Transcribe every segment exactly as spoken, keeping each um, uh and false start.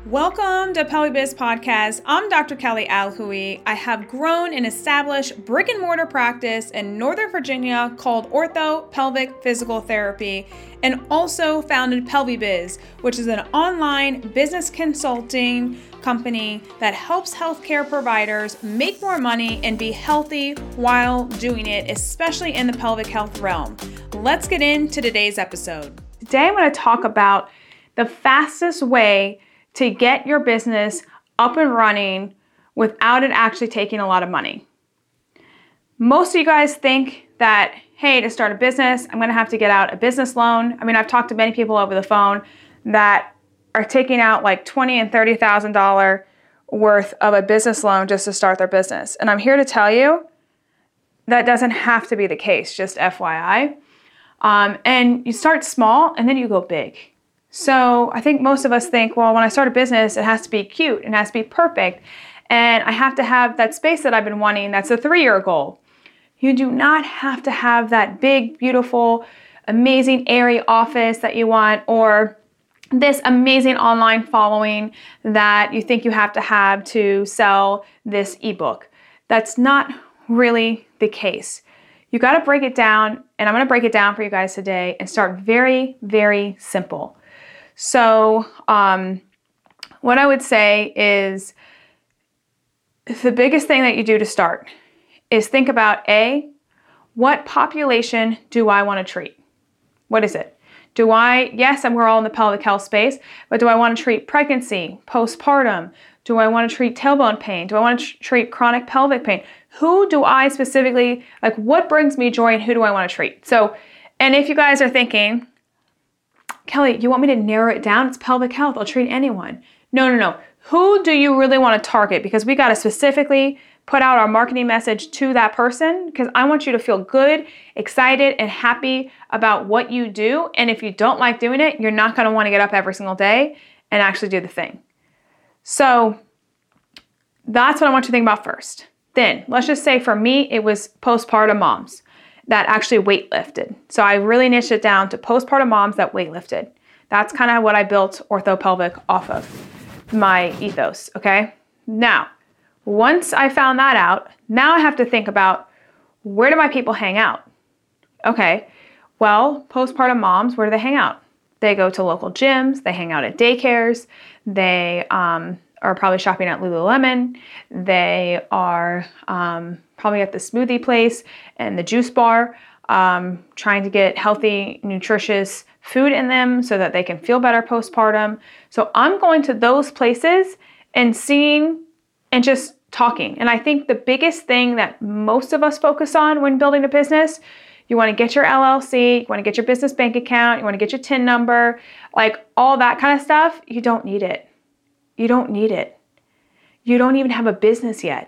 Welcome to Pelvic Biz Podcast. I'm Doctor Kelly Alhui. I have grown and established brick and mortar practice in Northern Virginia called Ortho Pelvic Physical Therapy, and also founded PelviBiz, which is an online business consulting company that helps healthcare providers make more money and be healthy while doing it, especially in the pelvic health realm. Let's get into today's episode. Today I'm going to talk about the fastest way to get your business up and running without it actually taking a lot of money. Most of you guys think that, hey, to start a business, I'm gonna have to get out a business loan. I mean, I've talked to many people over the phone that are taking out like twenty thousand dollars and thirty thousand dollars worth of a business loan just to start their business. And I'm here to tell you that doesn't have to be the case, just F Y I. Um, and you start small and then you go big. So I think most of us think, well, when I start a business, it has to be cute, it has to be perfect, and I have to have that space that I've been wanting. That's a three-year goal. You do not have to have that big, beautiful, amazing, airy office that you want, or this amazing online following that you think you have to have to sell this ebook. That's not really the case. You got to break it down, and I'm going to break it down for you guys today and start very, very simple. So um, what I would say is the biggest thing that you do to start is think about A, what population do I want to treat? What is it? Do I, yes, and we're all in the pelvic health space, but do I want to treat pregnancy, postpartum? Do I want to treat tailbone pain? Do I want to tr- treat chronic pelvic pain? Who do I specifically, like what brings me joy and who do I want to treat? So, and if you guys are thinking, Kelly, you want me to narrow it down? It's pelvic health. I'll treat anyone. No, no, no. Who do you really want to target? Because we got to specifically put out our marketing message to that person, because I want you to feel good, excited, and happy about what you do. And if you don't like doing it, you're not going to want to get up every single day and actually do the thing. So that's what I want you to think about first. Then let's just say for me, it was postpartum moms that actually weightlifted. So I really niched it down to postpartum moms that weightlifted. That's kind of what I built OrthoPelvic off of, my ethos, okay? Now, once I found that out, now I have to think about, where do my people hang out? Okay, well, postpartum moms, where do they hang out? They go to local gyms, they hang out at daycares, they um, are probably shopping at Lululemon, they are um, probably at the smoothie place and the juice bar, um, trying to get healthy, nutritious food in them so that they can feel better postpartum. So I'm going to those places and seeing and just talking. And I think the biggest thing that most of us focus on when building a business, you want to get your L L C, you want to get your business bank account, you want to get your T I N number, like all that kind of stuff. You don't need it. You don't need it. You don't even have a business yet.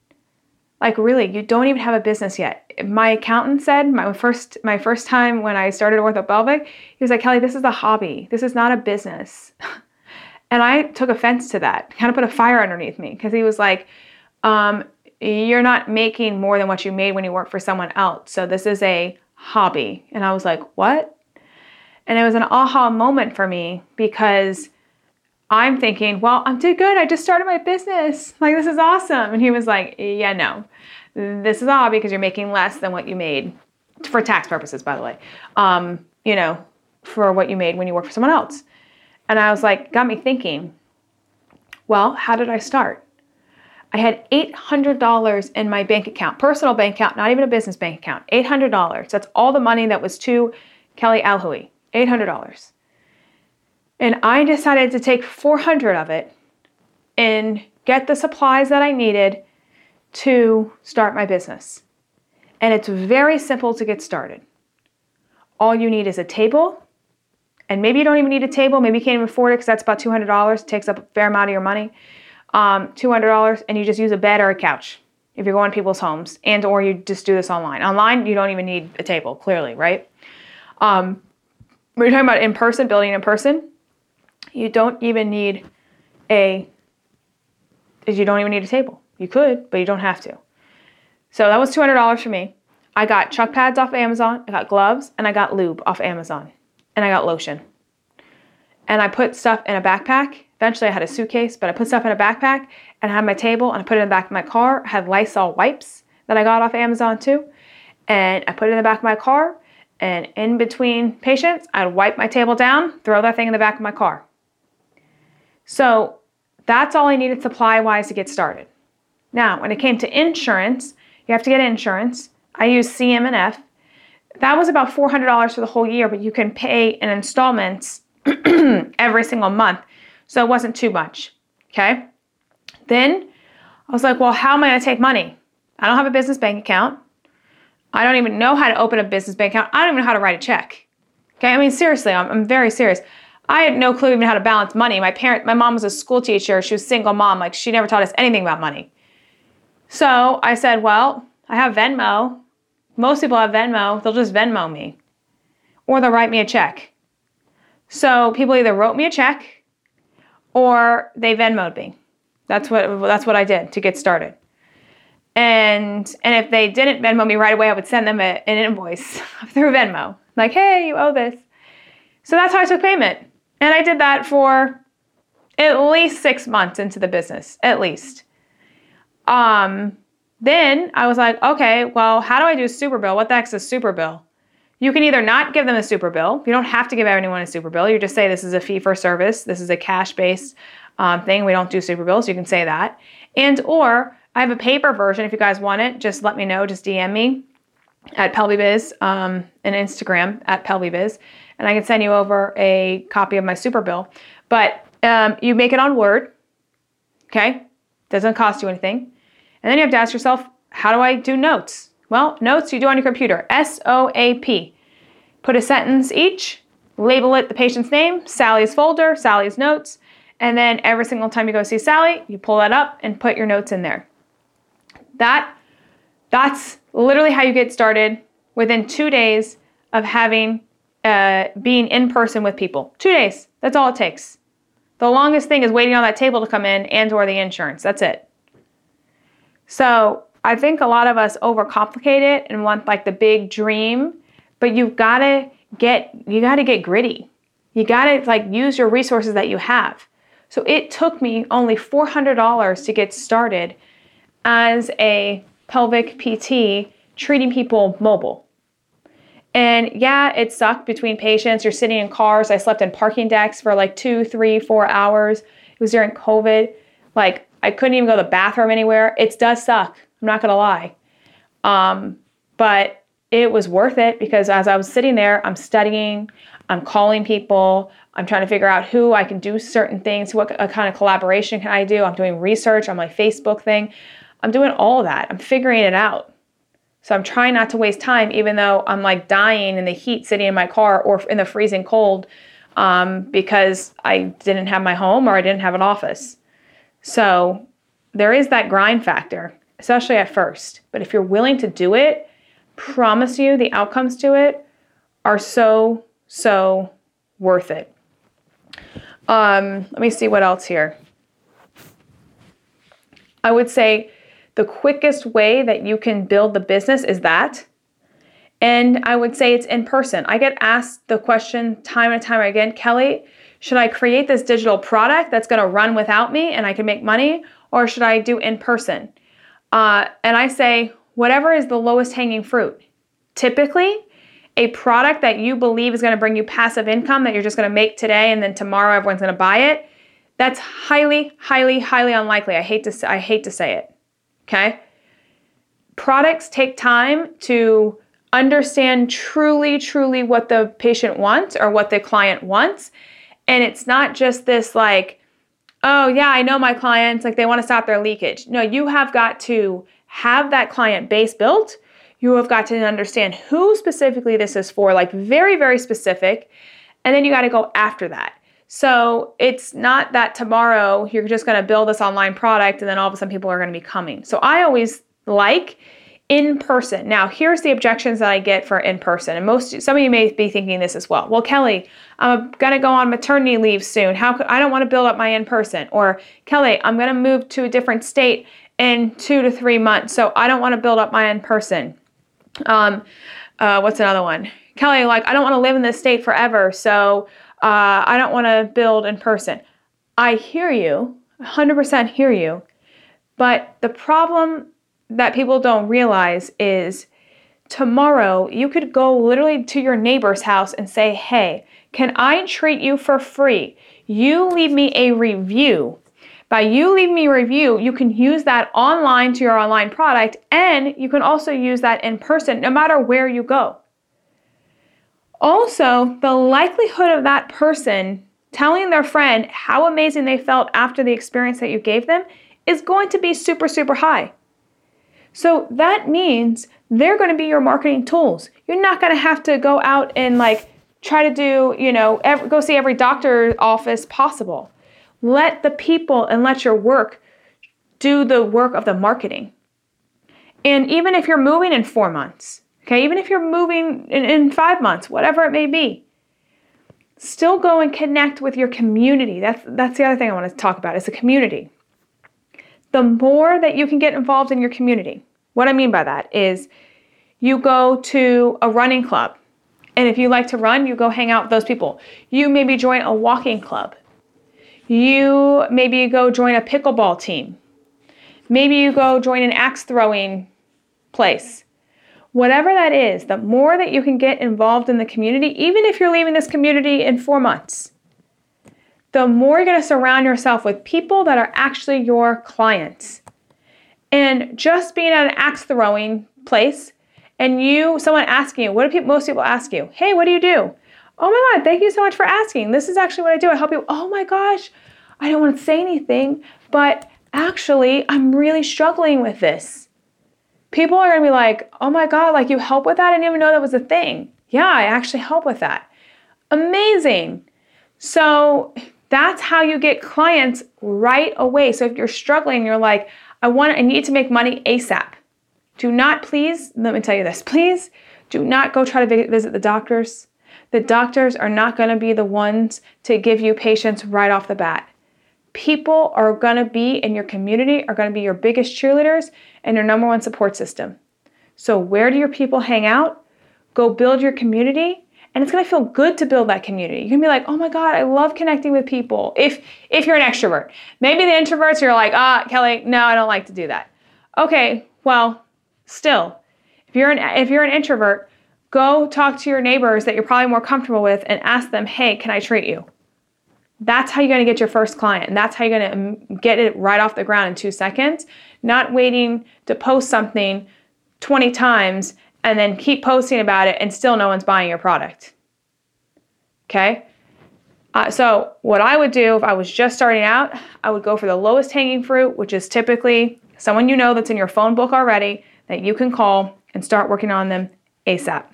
Like really, you don't even have a business yet. My accountant said, my first my first time when I started OrthoPelvic, he was like, Kelly, this is a hobby. This is not a business. And I took offense to that, kind of put a fire underneath me, because he was like, um, you're not making more than what you made when you worked for someone else. So this is a hobby. And I was like, what? And it was an aha moment for me, because I'm thinking, well, I'm too good. I just started my business. Like, this is awesome. And he was like, yeah, no, this is a hobby because you're making less than what you made, for tax purposes, by the way, um, you know, for what you made when you worked for someone else. And I was like, got me thinking, well, how did I start? I had eight hundred dollars in my bank account, personal bank account, not even a business bank account, eight hundred dollars. That's all the money that was to Kelly Alhui, eight hundred dollars. And I decided to take four hundred of it and get the supplies that I needed to start my business. And it's very simple to get started. All you need is a table, and maybe you don't even need a table. Maybe you can't even afford it because that's about two hundred dollars. It takes up a fair amount of your money. Um, two hundred dollars, and you just use a bed or a couch if you're going to people's homes, and or you just do this online. Online, you don't even need a table, clearly, right? Um, we're talking about in person, building in person. You don't even need a, you don't even need a table. You could, but you don't have to. So that was two hundred dollars for me. I got chuck pads off Amazon, I got gloves, and I got lube off Amazon, and I got lotion. And I put stuff in a backpack eventually I had a suitcase, but I put stuff in a backpack and I had my table and I put it in the back of my car. I had Lysol wipes that I got off Amazon too. And I put it in the back of my car, and in between patients, I'd wipe my table down, throw that thing in the back of my car. So that's all I needed supply-wise to get started. Now, when it came to insurance, you have to get insurance. I use C M and F. That was about four hundred dollars for the whole year, but you can pay in installments every single month. So it wasn't too much, okay? Then I was like, well, how am I going to take money? I don't have a business bank account. I don't even know how to open a business bank account. I don't even know how to write a check. Okay, I mean, seriously, I'm, I'm very serious. I had no clue even how to balance money. My parent, my mom was a school teacher. She was a single mom. Like, she never taught us anything about money. So I said, well, I have Venmo. Most people have Venmo. They'll just Venmo me. Or they'll write me a check. So people either wrote me a check or they Venmo'd me. That's what that's what I did to get started. And and if they didn't Venmo me right away, I would send them a, an invoice through Venmo. Like, hey, you owe this. So that's how I took payment. And I did that for at least six months into the business, at least. Um, then I was like, okay, well, how do I do a super bill? What the heck's a super bill? You can either not give them a super bill. You don't have to give anyone a super bill. You just say this is a fee for service. This is a cash-based um, thing. We don't do super bills. You can say that. And or I have a paper version. If you guys want it, just let me know. Just D M me at PelviBiz um, and Instagram at PelviBiz. And I can send you over a copy of my super bill. But um, you make it on Word. Okay? Doesn't cost you anything. And then you have to ask yourself, how do I do notes? Well, notes you do on your computer. S O A P. Put a sentence each. Label it the patient's name, Sally's folder, Sally's notes. And then every single time you go see Sally, you pull that up and put your notes in there. That, that's literally how you get started within two days of having, uh, being in person with people. Two days. That's all it takes. The longest thing is waiting on that table to come in and or the insurance. That's it. So I think a lot of us overcomplicate it and want like the big dream, but you've got to get, you got to get gritty. You got to like use your resources that you have. So it took me only four hundred dollars to get started as a pelvic P T treating people mobile. And yeah, it sucked between patients. You're sitting in cars. I slept in parking decks for like two, three, four hours. It was during COVID. Like I couldn't even go to the bathroom anywhere. It does suck. I'm not going to lie. Um, but it was worth it because as I was sitting there, I'm studying, I'm calling people, I'm trying to figure out who I can do certain things, what kind of collaboration can I do. I'm doing research on my Facebook thing. I'm doing all of that. I'm figuring it out. So I'm trying not to waste time, even though I'm like dying in the heat sitting in my car or in the freezing cold um, because I didn't have my home or I didn't have an office. So there is that grind factor, especially at first. But if you're willing to do it, promise you the outcomes to it are so, so worth it. Um, let me see what else here. I would say the quickest way that you can build the business is that. And I would say it's in person. I get asked the question time and time again, Kelly, should I create this digital product that's going to run without me and I can make money, or should I do in person? Uh, and I say, whatever is the lowest hanging fruit. Typically, a product that you believe is going to bring you passive income that you're just going to make today and then tomorrow everyone's going to buy it, that's highly, highly, highly unlikely. I hate to, I hate to say it. Okay? Products take time to understand truly, truly what the patient wants or what the client wants. And it's not just this like, oh yeah, I know my clients, like they want to stop their leakage. No, you have got to have that client base built. You have got to understand who specifically this is for, like very, very specific. And then you got to go after that. So it's not that tomorrow you're just going to build this online product and then all of a sudden people are going to be coming. So I always like in person. Now, here's the objections that I get for in person. And most, some of you may be thinking this as well. Well, Kelly, I'm going to go on maternity leave soon. How could, I don't want to build up my in person. Or Kelly, I'm going to move to a different state in two to three months. So I don't want to build up my in person. Um, uh, what's another one? Kelly, like, I don't want to live in this state forever. So uh, I don't want to build in person. I hear you, one hundred percent hear you, but the problem that people don't realize is tomorrow you could go literally to your neighbor's house and say, hey, can I treat you for free? You leave me a review. By you leaving me a review, you can use that online to your online product, and you can also use that in person no matter where you go. Also, the likelihood of that person telling their friend how amazing they felt after the experience that you gave them is going to be super, super high. So that means they're going to be your marketing tools. You're not going to have to go out and like try to do, you know, every, go see every doctor's office possible. Let the people and let your work do the work of the marketing. And even if you're moving in four months, okay, even if you're moving in, in five months, whatever it may be, still go and connect with your community. That's, that's the other thing I want to talk about is the community. The more that you can get involved in your community, what I mean by that is you go to a running club. And if you like to run, you go hang out with those people. You maybe join a walking club. You maybe go join a pickleball team. Maybe you go join an axe throwing place. Whatever that is, the more that you can get involved in the community, even if you're leaving this community in four months, the more you're going to surround yourself with people that are actually your clients. And just being at an axe throwing place and you, someone asking you, what do people, most people ask you? Hey, what do you do? Oh my God, thank you so much for asking. This is actually what I do. I help you. Oh my gosh, I don't want to say anything, but actually I'm really struggling with this. People are going to be like, oh my God, like you help with that? I didn't even know that was a thing. Yeah, I actually help with that. Amazing. So that's how you get clients right away. So if you're struggling, you're like, I want, I need to make money ASAP. Do not, please, let me tell you this, please do not go try to visit the doctors. The doctors are not going to be the ones to give you patients right off the bat. People are going to be in your community, are going to be your biggest cheerleaders and your number one support system. So where do your people hang out? Go build your community, and it's going to feel good to build that community. You're going to be like, oh my God, I love connecting with people. If if you're an extrovert. Maybe the introverts, you're like, ah, Kelly, no, I don't like to do that. Okay, well, still, if you're an if you're an introvert, go talk to your neighbors that you're probably more comfortable with and ask them, hey, can I treat you? That's how you're going to get your first client. And that's how you're going to get it right off the ground in two seconds, not waiting to post something twenty times and then keep posting about it and still no one's buying your product. Okay? Uh, so what I would do if I was just starting out, I would go for the lowest hanging fruit, which is typically someone you know that's in your phone book already that you can call and start working on them ASAP.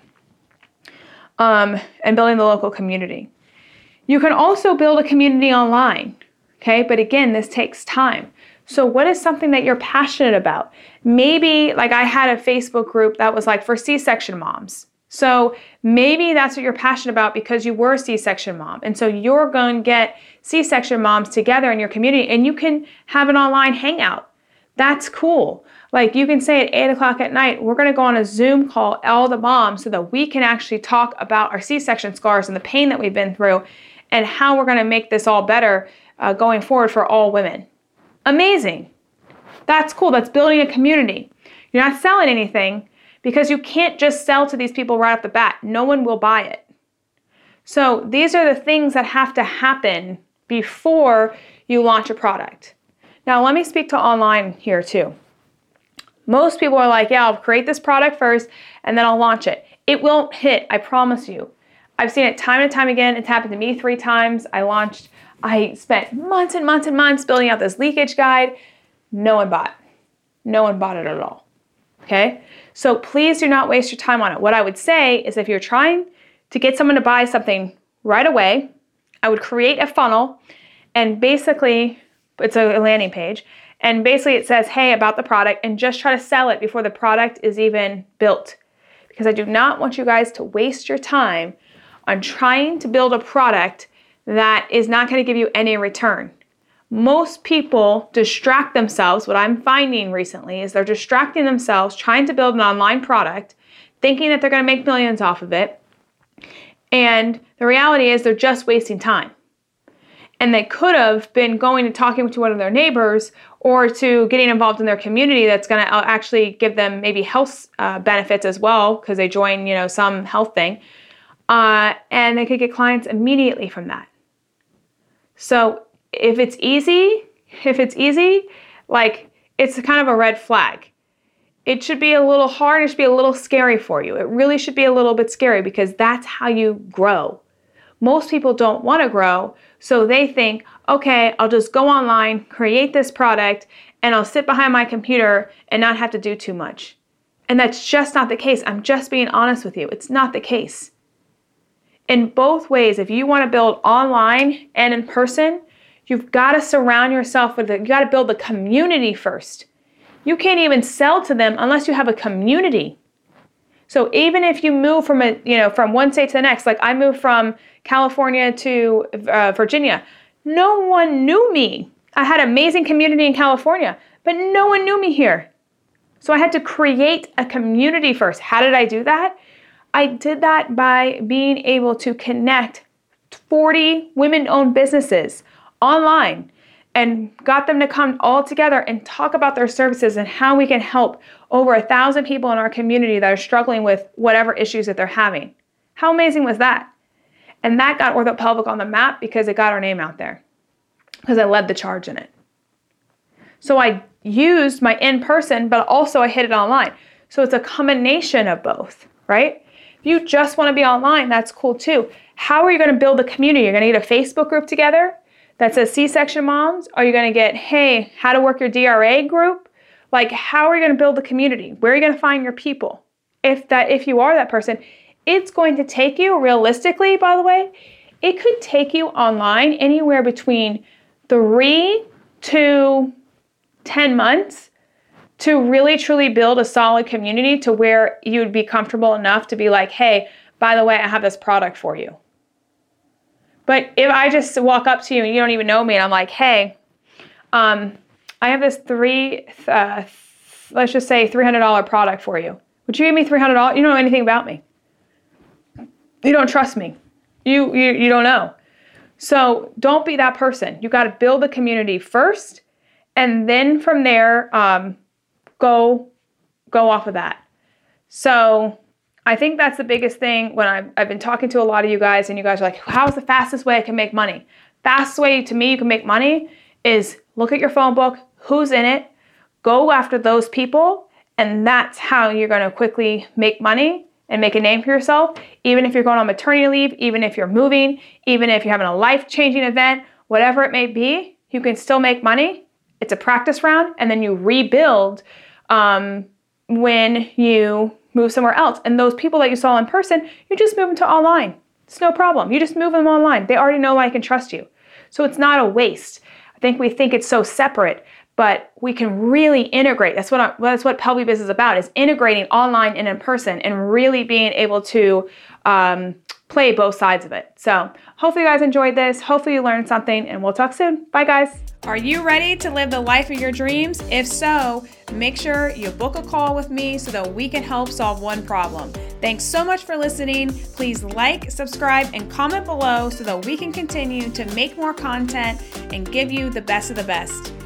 Um, and building the local community. You can also build a community online, okay? But again, this takes time. So what is something that you're passionate about? Maybe, like I had a Facebook group that was like for C-section moms. So maybe that's what you're passionate about because you were a C-section mom. And so you're going to get C-section moms together in your community and you can have an online hangout. That's cool. Like you can say at eight o'clock at night, we're going to go on a Zoom call, all the moms, so that we can actually talk about our C-section scars and the pain that we've been through and how we're going to make this all better uh, going forward for all women. Amazing. That's cool. That's building a community. You're not selling anything because you can't just sell to these people right off the bat. No one will buy it. So these are the things that have to happen before you launch a product. Now, let me speak to online here too. Most people are like, yeah, I'll create this product first and then I'll launch it. It won't hit, I promise you. I've seen it time and time again. It's happened to me three times. I launched, I spent months and months and months building out this leakage guide. No one bought. No one bought it at all. Okay? So please do not waste your time on it. What I would say is if you're trying to get someone to buy something right away, I would create a funnel and basically, it's a landing page, and basically it says, hey, about the product, and just try to sell it before the product is even built. Because I do not want you guys to waste your time on trying to build a product that is not going to give you any return. Most people distract themselves. What I'm finding recently is they're distracting themselves trying to build an online product, thinking that they're going to make millions off of it. And the reality is they're just wasting time. and they could have been going and talking to one of their neighbors or to getting involved in their community that's going to actually give them maybe health uh, benefits as well because they join, you know, some health thing. Uh, and they could get clients immediately from that. So if it's easy, if it's easy, like it's kind of a red flag. It should be a little hard. It should be a little scary for you. It really should be a little bit scary because that's how you grow. Most people don't want to grow, so they think, okay, I'll just go online, create this product, and I'll sit behind my computer and not have to do too much. And that's just not the case. I'm just being honest with you. It's not the case. In both ways, if you want to build online and in person, you've got to surround yourself with it. You got to build the community first. You can't even sell to them unless you have a community. So even if you move from a, you know, from one state to the next, like I moved from California to uh, Virginia, no one knew me. I had an amazing community in California, but no one knew me here. So I had to create a community first. How did I do that? I did that by being able to connect forty women-owned businesses online and got them to come all together and talk about their services and how we can help over a thousand people in our community that are struggling with whatever issues that they're having. How amazing was that? And that got OrthoPelvic on the map because it got our name out there, because I led the charge in it. So I used my in-person, but also I hit it online. So it's a combination of both, right? If you just want to be online, that's cool too. How are you going to build a community? You're going to get a Facebook group together that says C-section moms? Are you going to get, hey, how to work your D R A group? Like, how are you going to build a community? Where are you going to find your people? If that, if you are that person, it's going to take you, realistically, by the way, it could take you online anywhere between three to ten months to really, truly build a solid community to where you would be comfortable enough to be like, hey, by the way, I have this product for you. But if I just walk up to you and you don't even know me and I'm like, hey, um, I have this three, uh, let's just say three hundred dollars product for you. Would you give me three hundred dollars? You don't know anything about me. You don't trust me. You, you, you don't know. So don't be that person. You got to build the community first, and then from there, um, go, go off of that. So I think that's the biggest thing when I've, I've been talking to a lot of you guys, and you guys are like, how's the fastest way I can make money? Fastest way to me you can make money is look at your phone book, who's in it, go after those people, and that's how you're going to quickly make money and make a name for yourself. Even if you're going on maternity leave, even if you're moving, even if you're having a life-changing event, whatever it may be, you can still make money. It's a practice round, and then you rebuild um, when you move somewhere else. And those people that you saw in person, you just move them to online. It's no problem. You just move them online. They already know, like, and trust you. So it's not a waste. I think we think it's so separate, but we can really integrate. That's what I, that's what PelviBiz is about, is integrating online and in person and really being able to um, play both sides of it. So hopefully you guys enjoyed this. Hopefully you learned something, and we'll talk soon. Bye, guys. Are you ready to live the life of your dreams? If so, make sure you book a call with me so that we can help solve one problem. Thanks so much for listening. Please like, subscribe, and comment below so that we can continue to make more content and give you the best of the best.